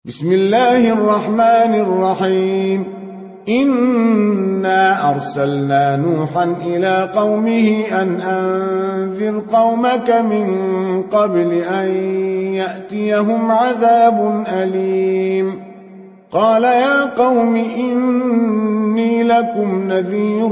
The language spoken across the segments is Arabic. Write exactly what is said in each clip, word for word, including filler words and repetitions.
بسم الله الرحمن الرحيم إنا أرسلنا نوحا إلى قومه أن أنذر قومك من قبل أن يأتيهم عذاب أليم قال يا قوم إني لكم نذير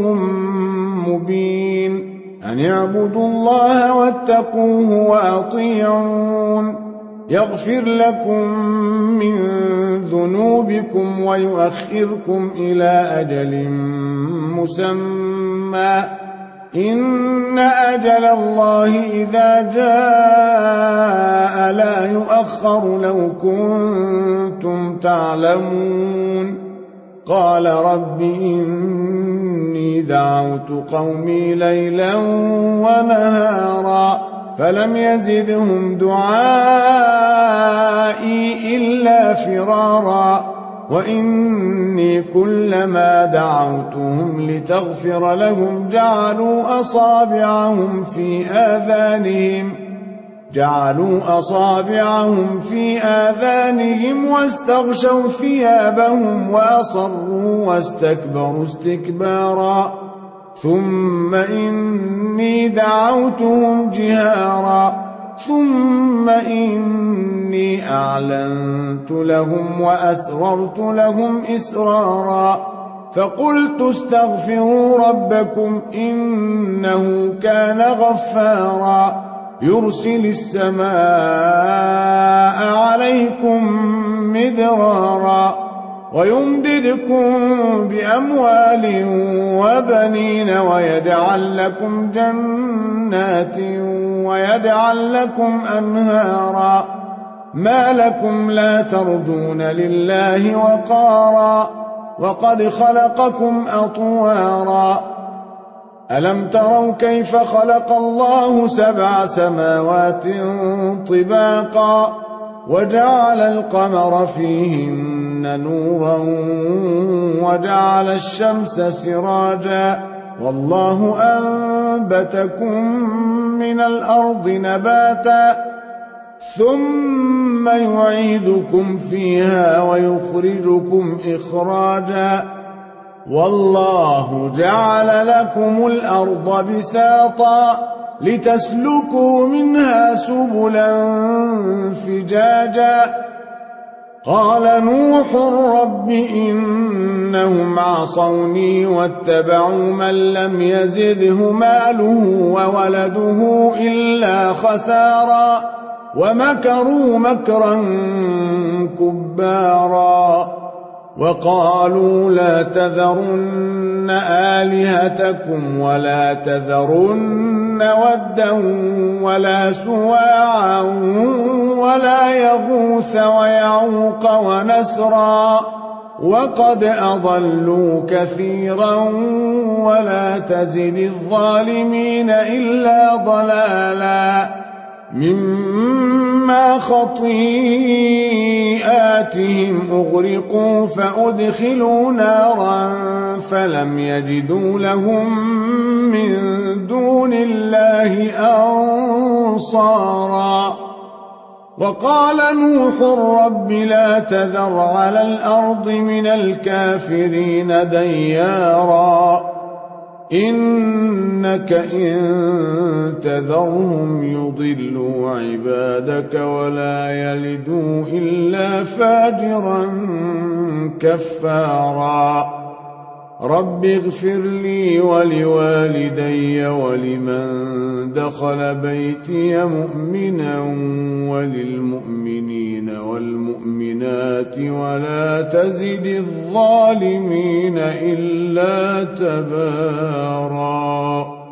مبين أن اعبدوا الله واتقوه وأطيعون يغفر لكم من ذنوبكم ويؤخركم إلى أجل مسمى إن أجل الله إذا جاء لا يؤخر لو كنتم تعلمون قال رب إني دعوت قومي ليلا ونهارا فلم يزدهم دعائي إلا فرارا وإني كلما دعوتهم لتغفر لهم جعلوا أصابعهم في آذانهم جعلوا أصابعهم في آذانهم واستغشوا ثيابهم وأصروا واستكبروا استكبارا ثم إني دعوتهم جهارا ثم إني أعلنت لهم وأسررت لهم إسرارا فقلت استغفروا ربكم إنه كان غفارا يرسل السماء عليكم مدرارا ويمددكم بأموال وبنين ويجعل لكم جنات ويجعل لكم أنهارا ما لكم لا ترجون لله وقارا وقد خلقكم أطوارا ألم تروا كيف خلق الله سبع سماوات طباقا وجعل القمر فيهن نورا وجعل الشمس سراجا والله أنبتكم من الأرض نباتا ثم يعيدكم فيها ويخرجكم إخراجا والله جعل لكم الأرض بساطا لتسلكوا منها سبلا فجاجا قال نوح رب إنهم عصوني واتبعوا من لم يزده ماله وولده إلا خسارا ومكروا مكرا كبارا وقالوا لا تذرن آلهتكم ولا تذرن ودا ولا سواعا ولا يغوث ويعوق ونسرا وقد أضلوا كثيرا ولا تزد الظالمين إلا ضلالا مما خطيئاتهم أغرقوا فأدخلوا نارا فلم يجدوا لهم من دون الله أنصارا وقال نوح رب لا تذر على الأرض من الكافرين ديارا إنك إن تذرهم يضلوا عبادك ولا يلدوا إلا فاجرا كفارا رب اغفر لي ولوالدي ولمن دخل بيتي مؤمنا وللمؤمنين والمؤمنات ولا تزد الظالمين إلا تبارا.